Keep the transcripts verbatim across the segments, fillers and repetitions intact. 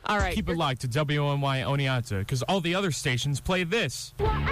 All right. Keep it locked to W O N Y Oneonta, because all the other stations play this.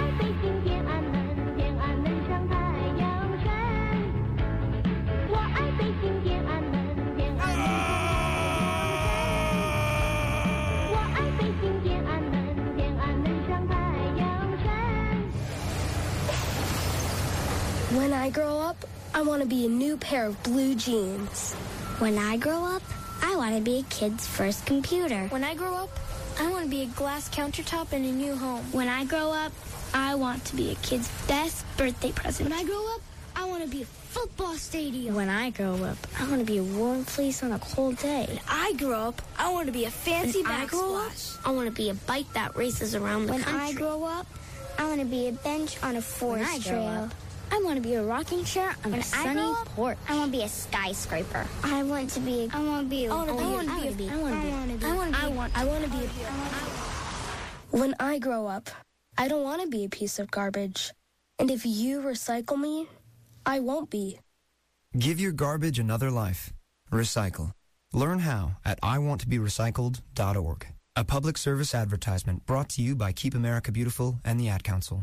When I grow up, I want to be a new pair of blue jeans. When I grow up, I want to be a kid's first computer. When I grow up, I want to be a glass countertop in a new home. When I grow up, I want to be a kid's best birthday present. When I grow up, I want to be a football stadium. When I grow up, I want to be a warm fleece on a cold day. When I grow up, I want to be a fancy when I grow up, backsplash. I want to be a bike that races around the when country. When I grow up, I want to be a bench on a forest when I trail. Grow up, I want to be a rocking chair on when a sunny up, porch. I want to be a skyscraper. I want to be. A, I want to be. A, I want to be. I want to be. I want to be. I want to be. I want to be. I want. I want to be. When I grow up, I don't want to be a piece of garbage. And if you recycle me, I won't be. Give your garbage another life. Recycle. Learn how at I want to be recycled dot org. A public service advertisement brought to you by Keep America Beautiful and the Ad Council.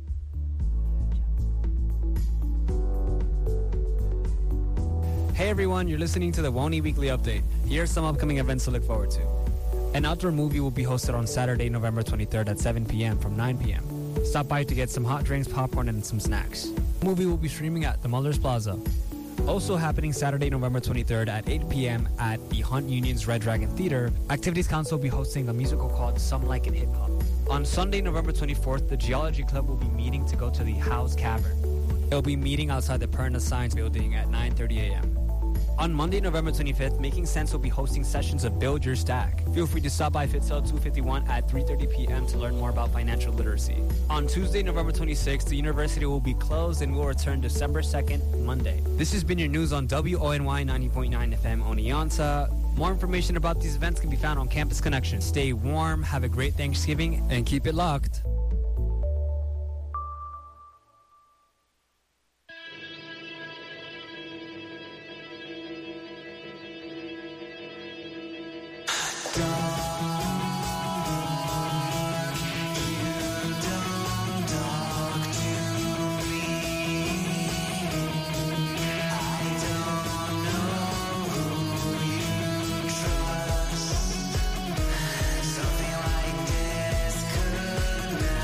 Hey everyone, you're listening to the WONY Weekly Update. Here are some upcoming events to look forward to. An outdoor movie will be hosted on Saturday, November twenty-third at seven p.m. from nine p.m. Stop by to get some hot drinks, popcorn, and some snacks. The movie will be streaming at the Mullers Plaza. Also happening Saturday, November twenty-third at eight p.m. at the Hunt Union's Red Dragon Theater, Activities Council will be hosting a musical called Some Like It Hip Hop. On Sunday, November twenty-fourth, the Geology Club will be meeting to go to the House Cavern. They'll be meeting outside the Perna Science Building at nine thirty a.m. On Monday, November twenty-fifth, Making Sense will be hosting sessions of Build Your Stack. Feel free to stop by Fitzell two fifty-one at three thirty p.m. to learn more about financial literacy. On Tuesday, November twenty-sixth, the university will be closed and will return December second, Monday. This has been your news on W O N Y ninety point nine F M Oneonta. More information about these events can be found on Campus Connection. Stay warm, have a great Thanksgiving, and keep it locked. Something like this could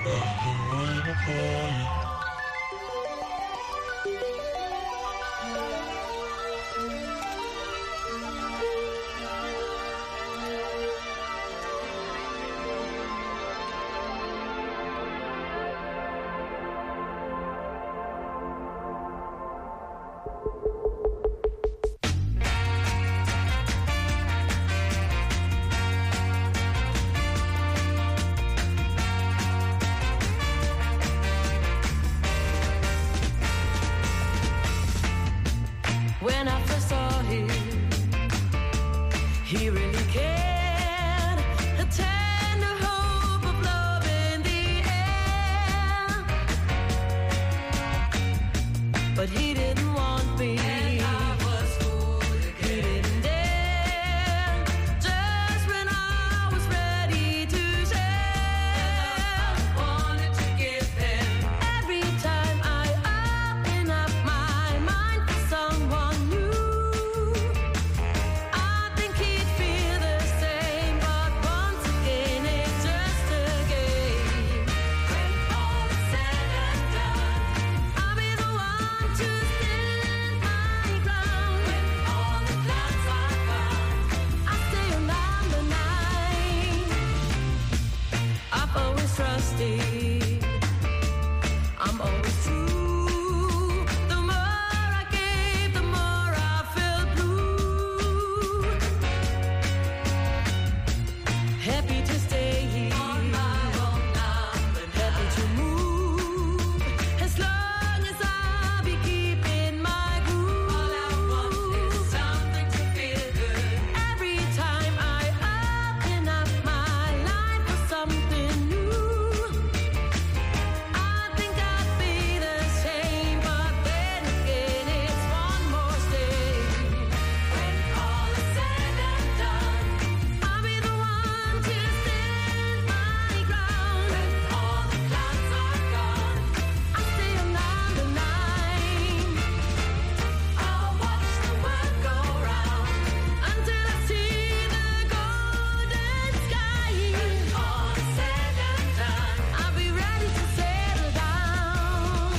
When I first saw him, he really cared. A tender hope of love in the air. But he didn't want me. And I was fooled again. He didn't dare. Just when I was ready to share, I wanted to give him. Every time I open up my mind for someone new, I think he'd feel the same. But once again, it's just a game. When all is said and done, I'll be the one to stand my ground. When all the clouds are gone, I stay around the night. I've always trusted, I'm always true. The more I gave, the more I felt blue. Happy to stay here on my own now, but happy to move as long as I'll be keeping my groove. All I want is something to feel good. Every time I open up my life for something new, I think I'd be the same. But then again, it's one more stage. When all is said and done, I'll be the one to stand my ground. When all the clouds are gone, I stay around the night. I'll watch the world go round until I see the golden sky. When all is said and done, I'll be ready to settle down.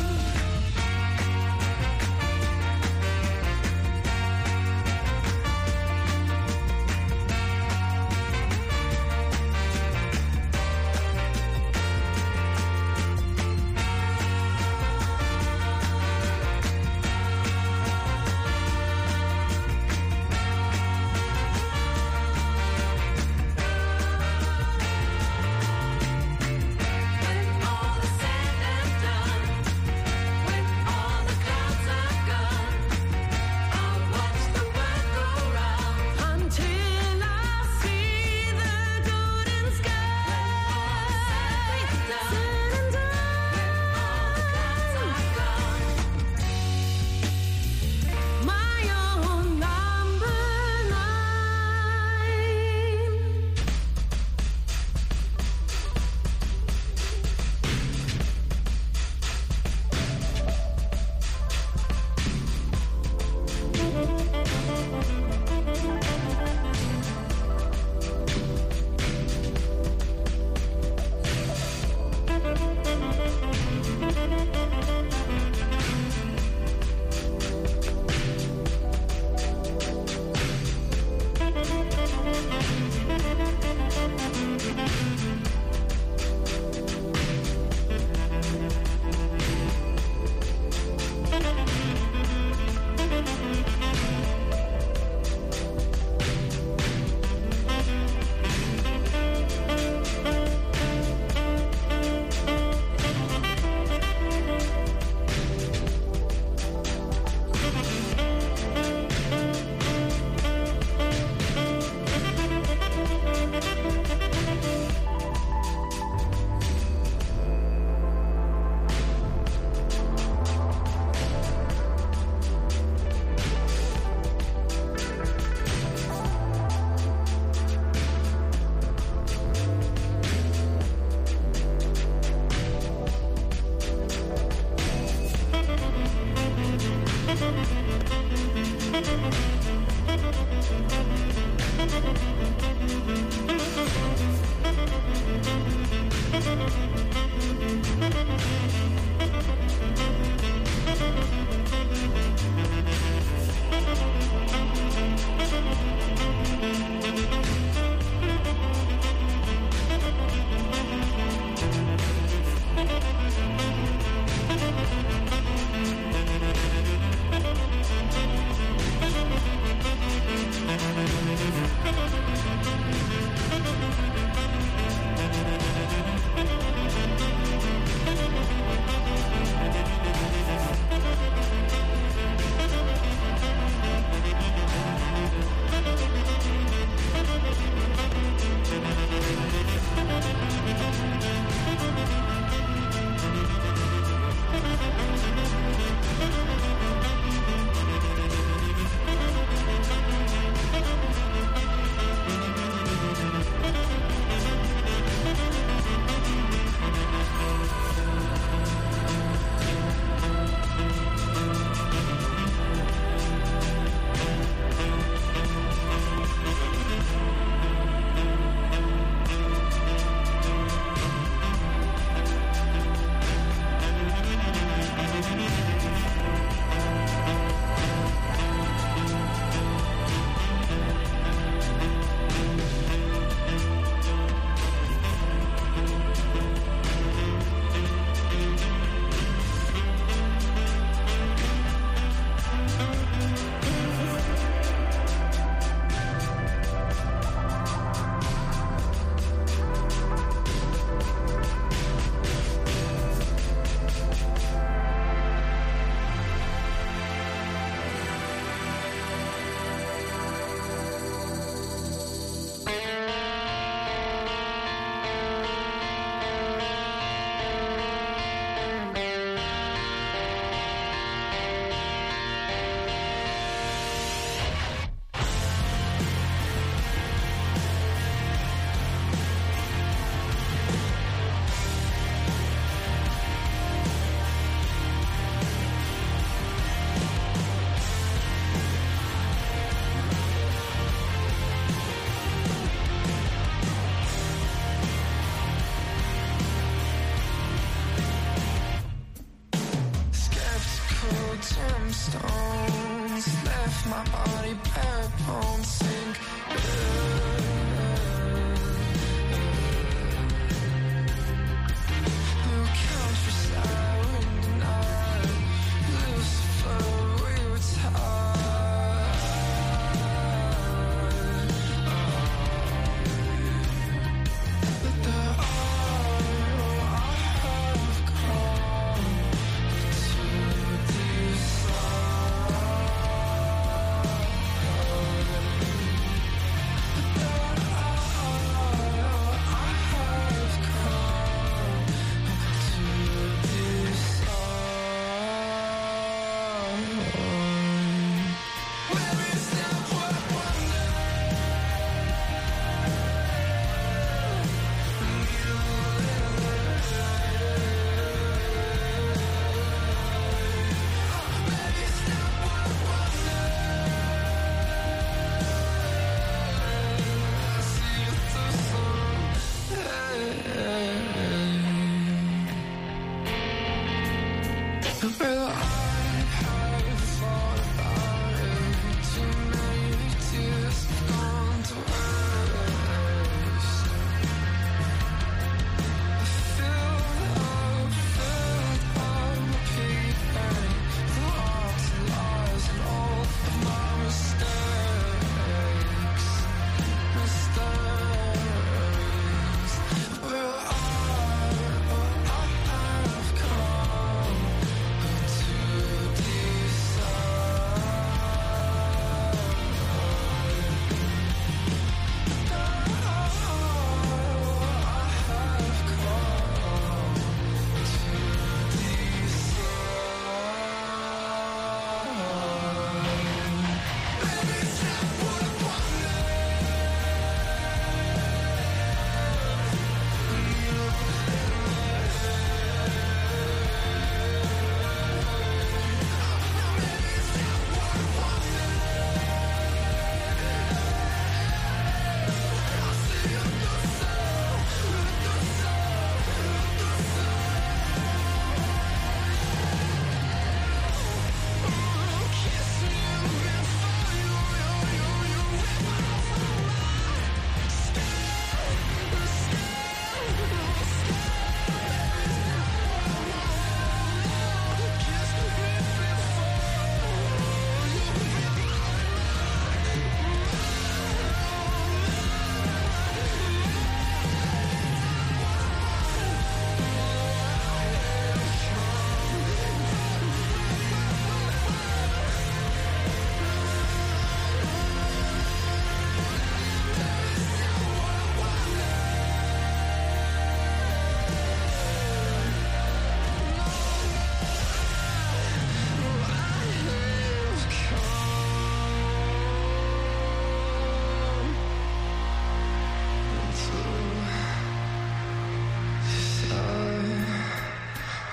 When all is said and done, when all the clouds are gone, I'll watch the world go round until I see the golden sky. Said and done, when all the clouds are gone, my own number nine.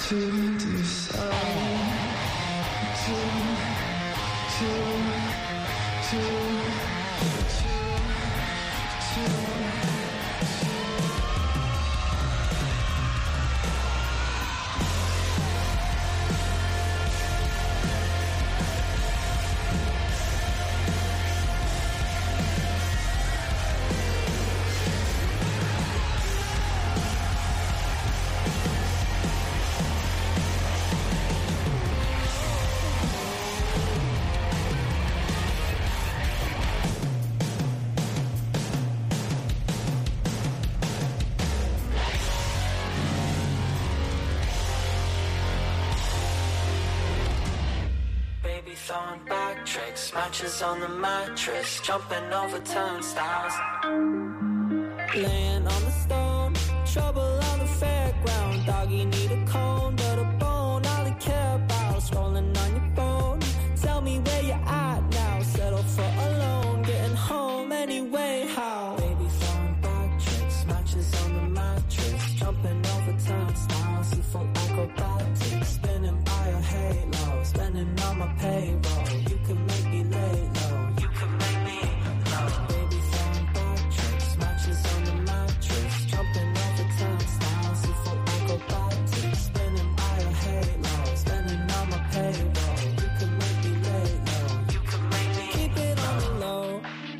Throwing back tricks, matches on the mattress, jumping over turnstiles. Laying on the stone, trouble on the fairground. Doggy need a cone, but a bone all he care about. Scrolling on your phone, tell me where you're at now. Settle for alone, getting home anyway. How? Baby throwing back tricks, matches on the mattress, jumping over turnstiles. You full acrobatic, spinning by a halo, spending on my payroll. You can make me lay low, you can make me low. Baby throwing back tricks, matches on the mattress, jumping over turnstiles. You full acrobatic, spinning by a halo, spending on my payroll. You can make me lay low, you can make me keep it on the low.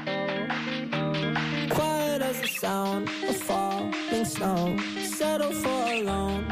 Quiet as the sound of falling snow, settle for alone.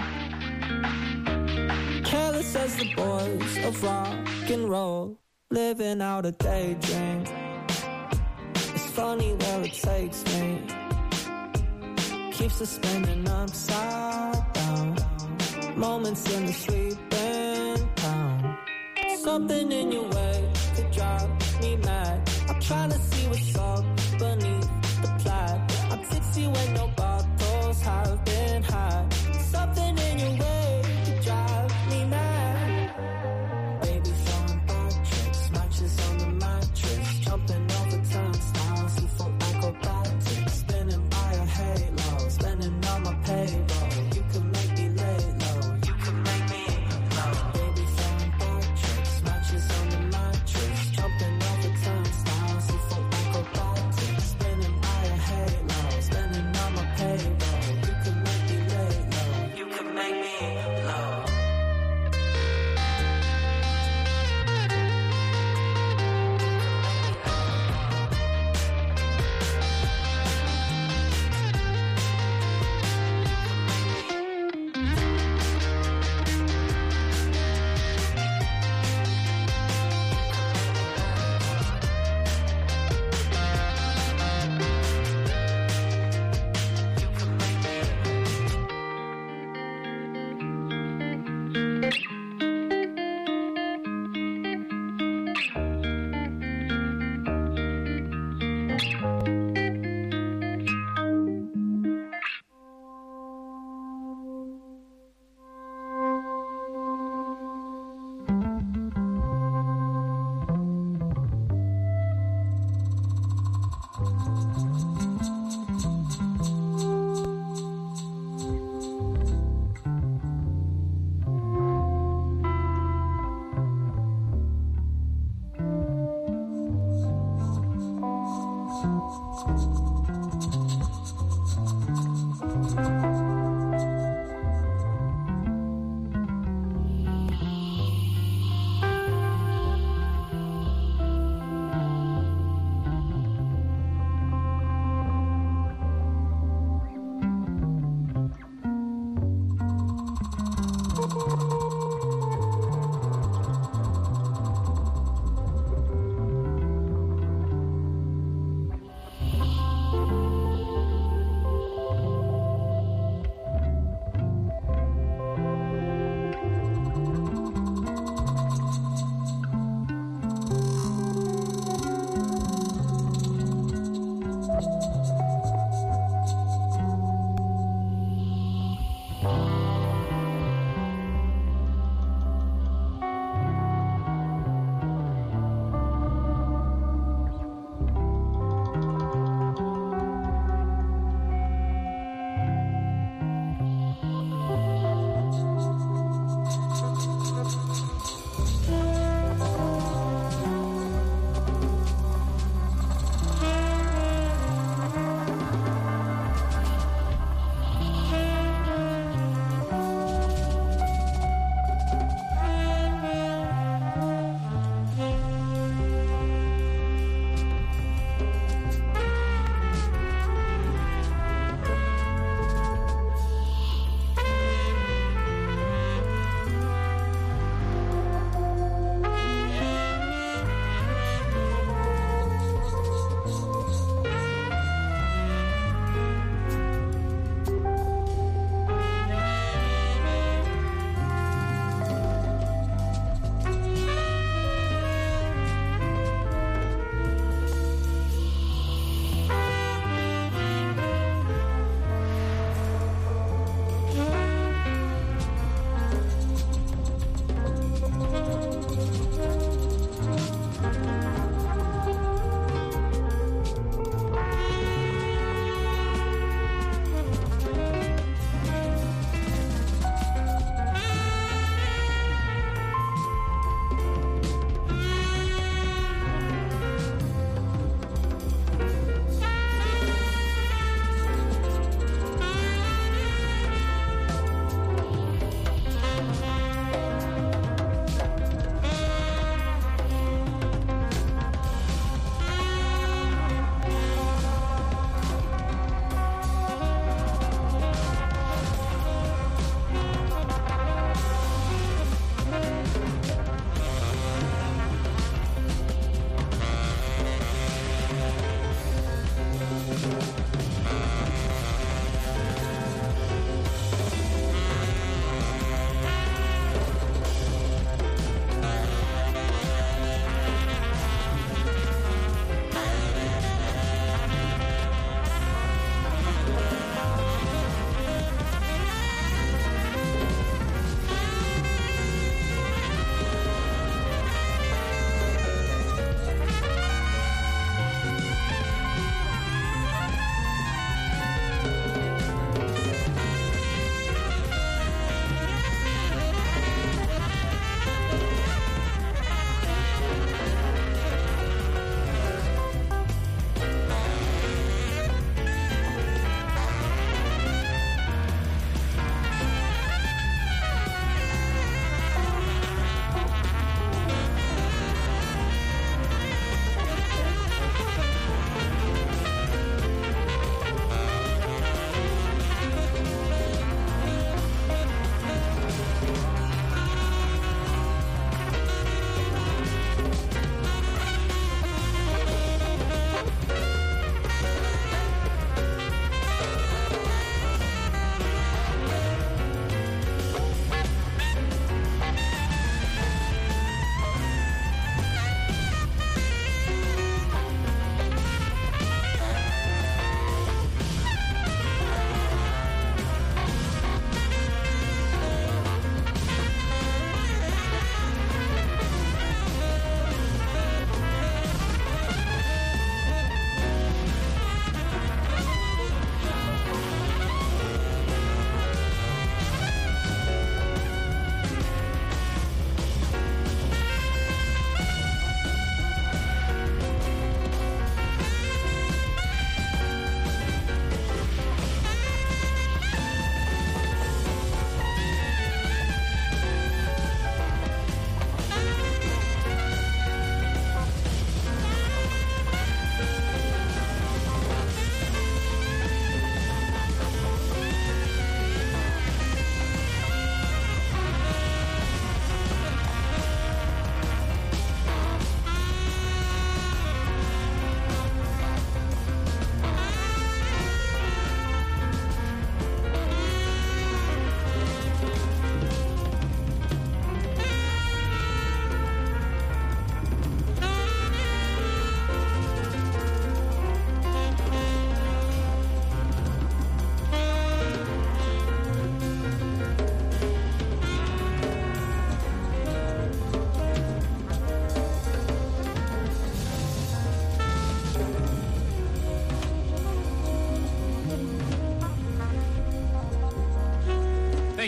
Careless as the boys of rock and roll, living out a daydream. It's funny where it takes me, keeps us spinning upside down. Moments in the sleeping town. Something in your way could drive me mad. I'm trying to see what's up beneath the plaid. I'm tipsy when no bottles have been had. Something in your way could drive me mad. Baby throwing back tricks, matches on the mattress, jumping over turnstiles. You full acrobatic, spinning by a halo, spending on my payroll. You can make me lay low, you can make me low. Baby throwing back tricks, matches on the mattress, jumping over turnstiles. You full acrobatic, spinning by a halo, spending on my payroll. You can make me lay low, you can make me low.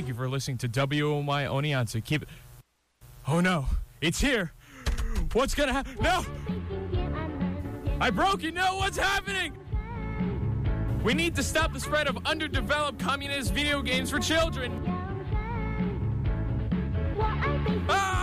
thank you for listening to W O Y Oneonta. Keep it. Oh no, it's here. What's gonna happen? No! I broke it. No, what's happening? We need to stop the spread of underdeveloped communist video games for children. Ah!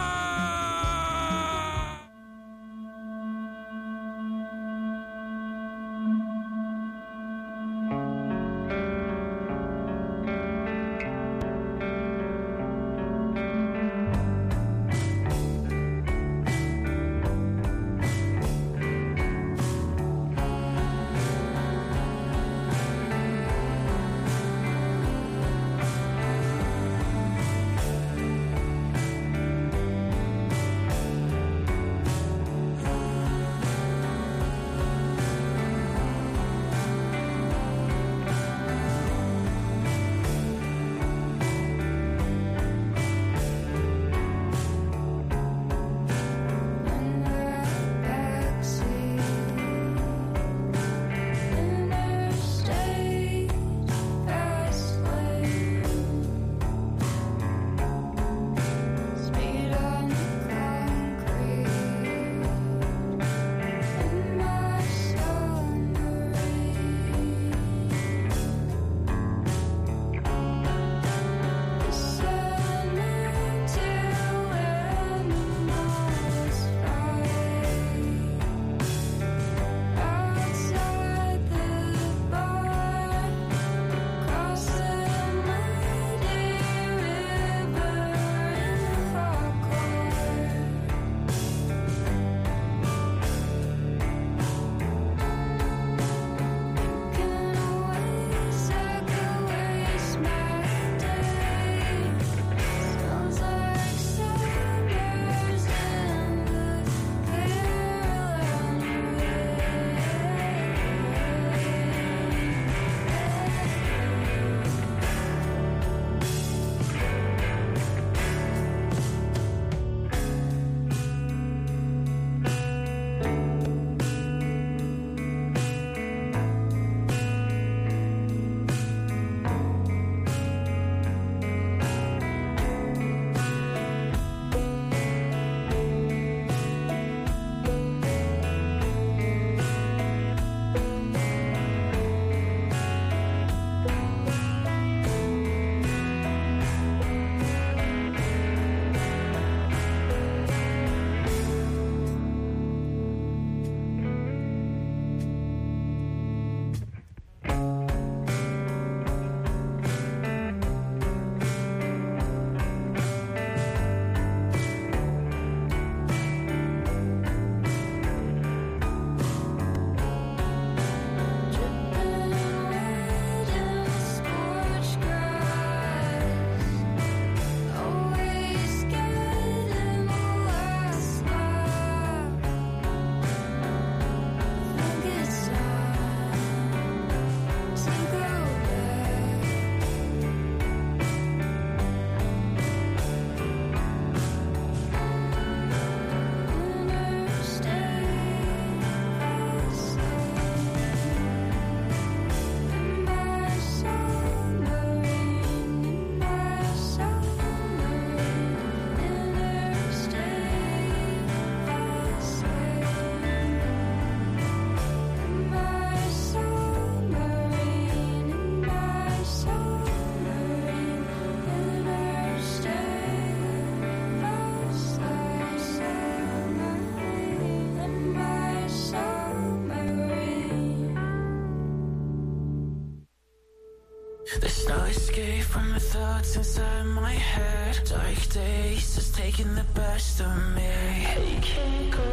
There's no escape from the thoughts inside my head. Dark days just taking the best of me. I can't go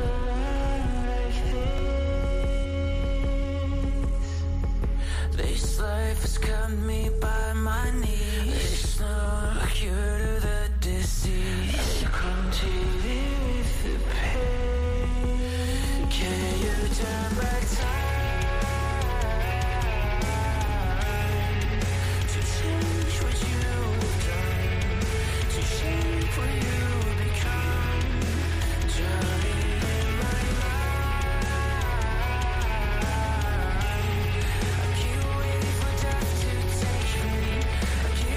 on like this. This life has got me by my knees. There's no cure to the disease. I come to live with the pain. Can you turn back time? I can't wait for death to take me. I can't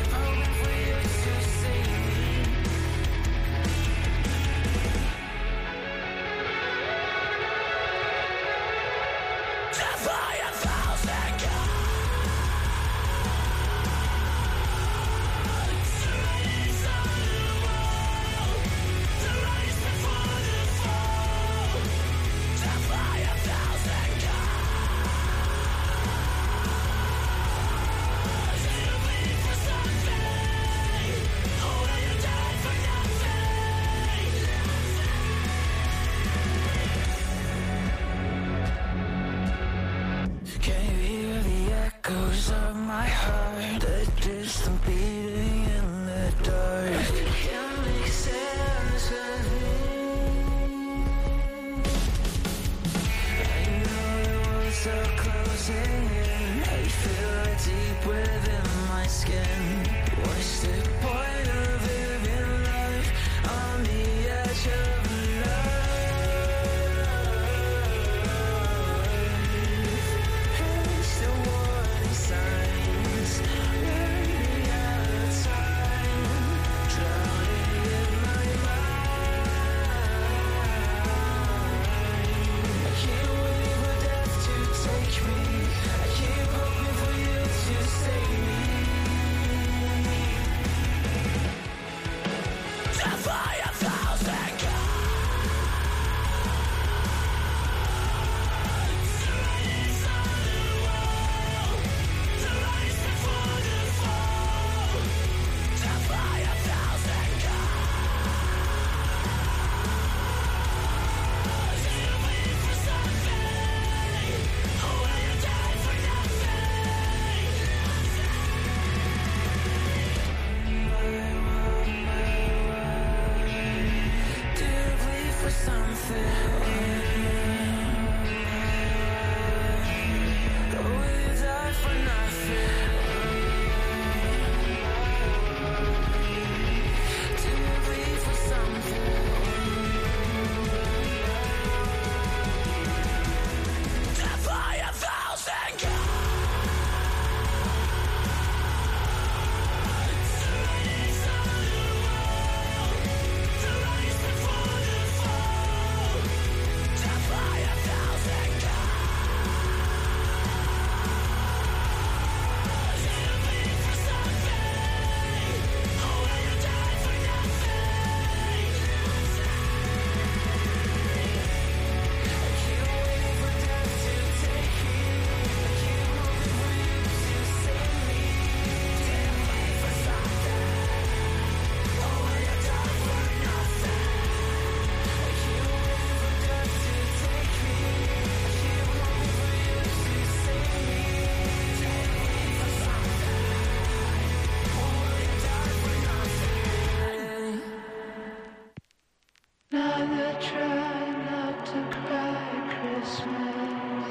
try not to cry Christmas.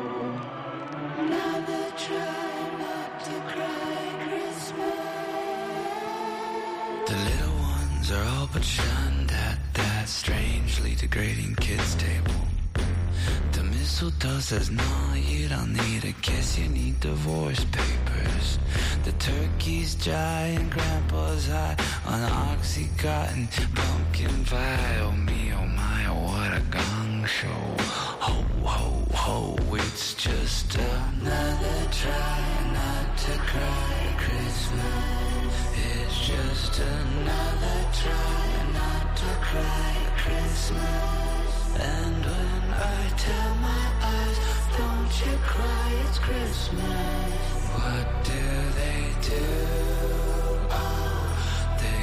Never try not to cry Christmas. The little ones are all but shunned at that strangely degrading kids' table. The mistletoe says, no, you don't need a kiss, you need divorce papers. The turkey's dry and grandpa's high on Oxycontin pumpkin pie. Oh me, oh my, oh what a gong show. Ho, ho, ho, it's just another try not to cry Christmas. It's just another try not to cry Christmas. And when I tell my eyes, don't you cry, it's Christmas. What do they do? Oh, they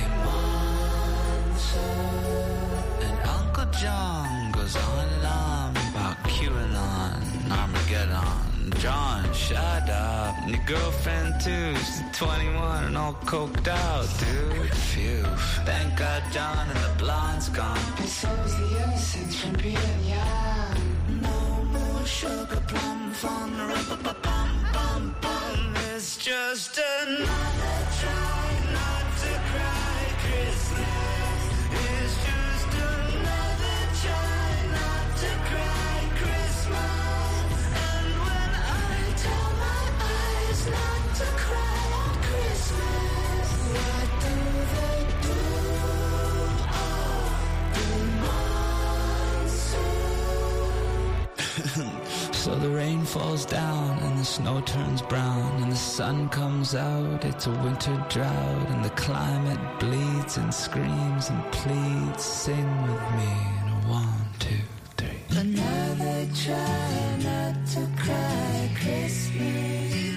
monster. And Uncle John goes on and on about QAnon, Armageddon. John, shut up. And your girlfriend too, she's twenty-one and all coked out, dude. Phew. Thank God John and the blonde's gone. And so is the innocence from being young. No more sugar plum fun, rub-a-bum-bum-bum. It's just another try not to cry Christmas. It's just another try not to cry Christmas. And when I tell my eyes not to cry on Christmas, what do they do? Oh, the monster. So the rain falls down and the snow turns brown and the sun comes out, it's a winter drought and the climate bleeds and screams and pleads. Sing with me in a one, two, three. Another try not to cry Christmas.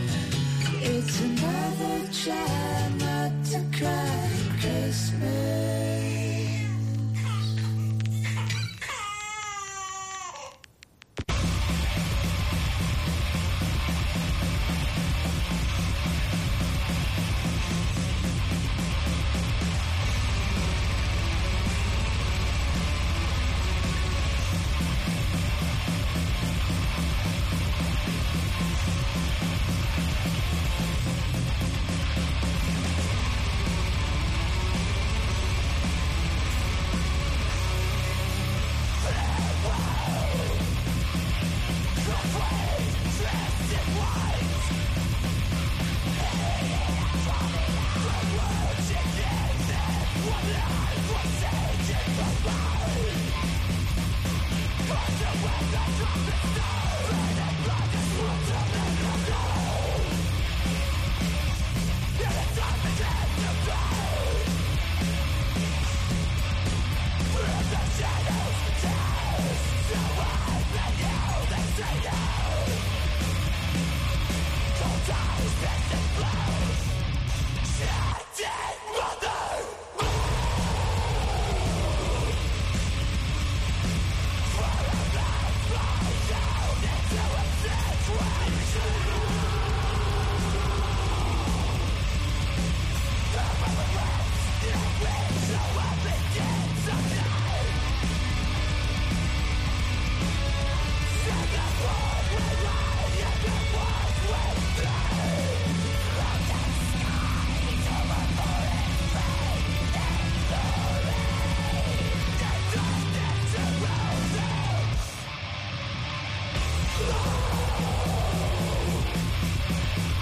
It's another try not to cry Christmas.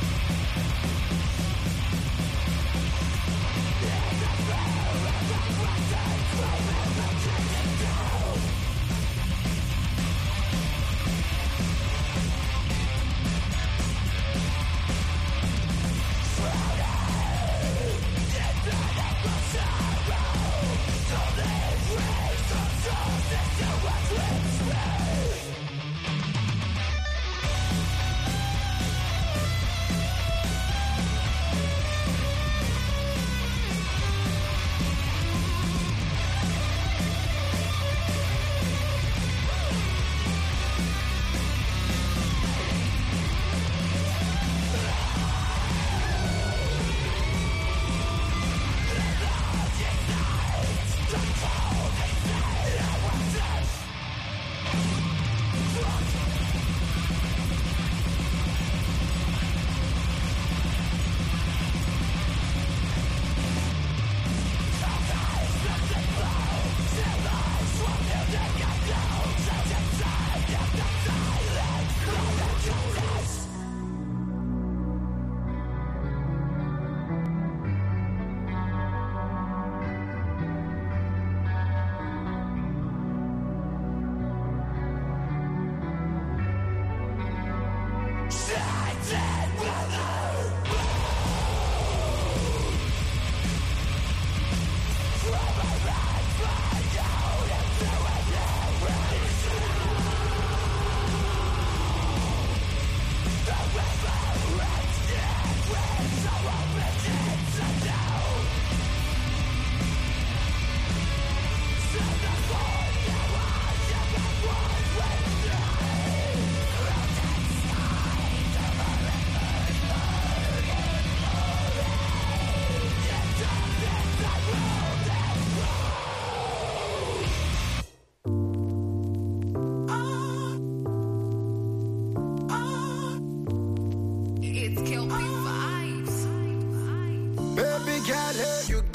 Right.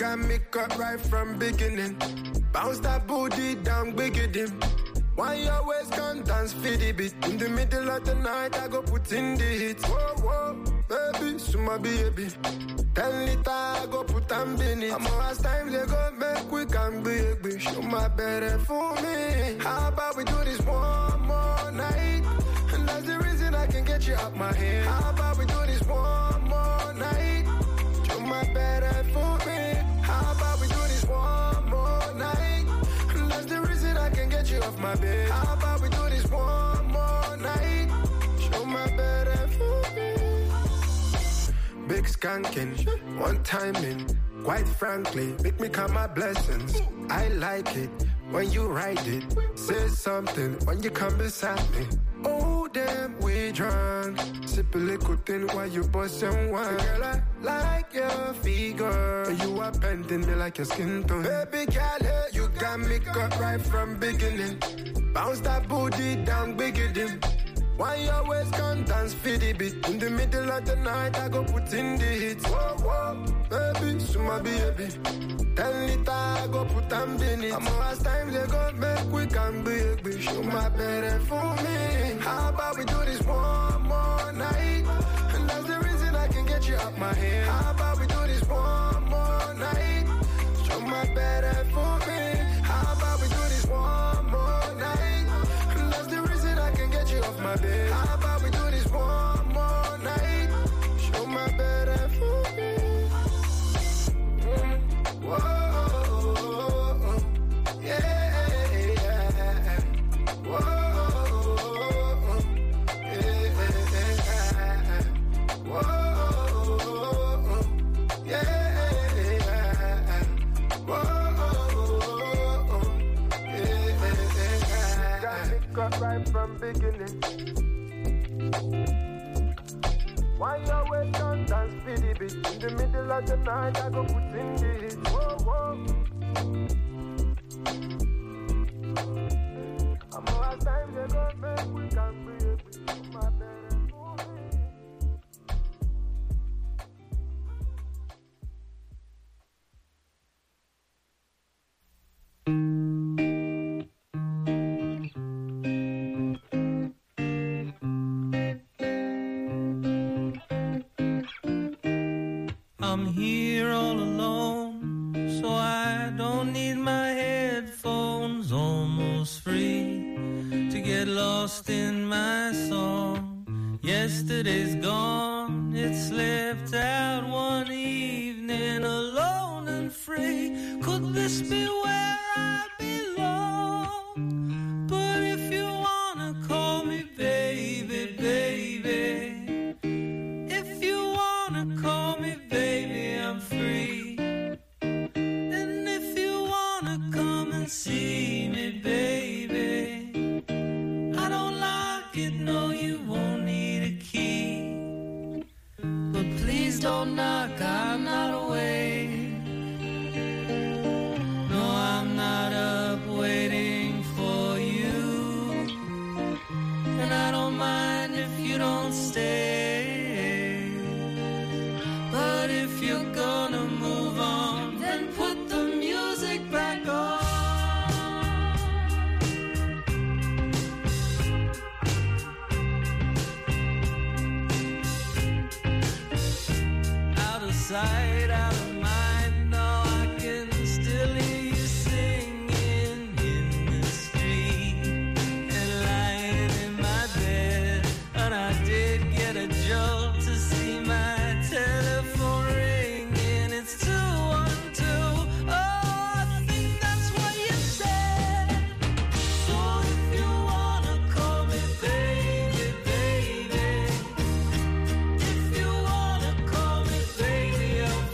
got me cut right from beginning. Bounce that booty down, bigger dim. Why you always come dance for the beat? In the middle of the night, I go put in the hits. Whoa, whoa, baby, suma baby. Ten liter, I go put on in it. I'm always time they go make we can be. Show my better for me. How about we do this one more night? And that's the reason I can get you out my head. How about we do this one more night? Show my better for me. How about we do this one more night? And that's the reason I can get you off my bed. How about we do this one more night? Show my better for me. Big skanking, one timing. Quite frankly, make me count my blessings. I like it when you ride it. Say something when you come beside me. Oh damn, we drunk. Sip a little thing while you bust and wine. Girl, I like your figure. You are bending me like your skin tone. Baby girl, you got me cut right from beginning. Bounce that booty down, bigger dim. Why you always come dance for the beat? In the middle of the night, I go put in the hits. Whoa, whoa, baby, suma baby. Ten liter, I go put on in it. I'm always time they go make we can be. Show my better for me. How about we do this one more night? And that's the reason I can get you out my head. How about we do this one more night? Show my better for me. How about we do this one more night? And that's the reason I can get you off my bed. How about we do this one more night? Show my better for me. Mm. Whoa, yeah, yeah. Whoa, yeah, whoa, yeah, whoa, yeah. Got me cut right from beginning. Why you always done dance for the beat? In the middle of the night, I go put in the hit. Whoa, whoa. I'm all time they go make we can breathe. My better for me. I'm here all alone, so I don't need my headphones. Almost free to get lost in my song. Yesterday's gone, it slipped out one evening, alone and free. Could this be where I belong? But if you wanna call me baby, baby, if you wanna call me baby, I'm free. And if you wanna come and see me, baby, I don't lock it, no, you won't need a key. But please don't knock, I'm not away. No, I'm not up waiting for you. And I don't mind if you don't stay. But if you're gonna move on, then put the music back on. Out of sight, out of mind, now I can still hear you singing in the street. And lying in my bed, and I did get a jolt to see my telephone ringing. It's two one two. Oh, I think that's what you said. So if you wanna call me baby, baby, if you wanna call me baby, I'm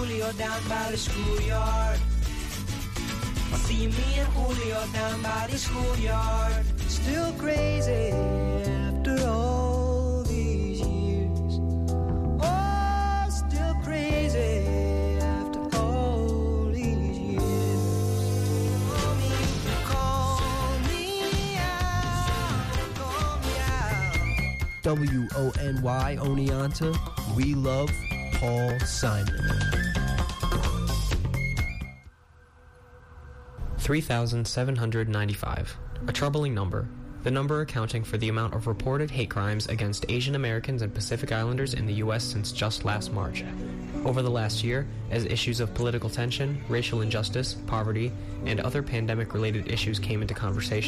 Julio down by the schoolyard. I see me and Julio down by the schoolyard. Still crazy after all these years. Oh, still crazy after all these years. Call me, call me out, call me out. W O N Y Oneonta. We love Paul Simon. three thousand seven hundred ninety-five, a troubling number. The number accounting for the amount of reported hate crimes against Asian Americans and Pacific Islanders in the U S since just last March. Over the last year, as issues of political tension, racial injustice, poverty, and other pandemic-related issues came into conversation,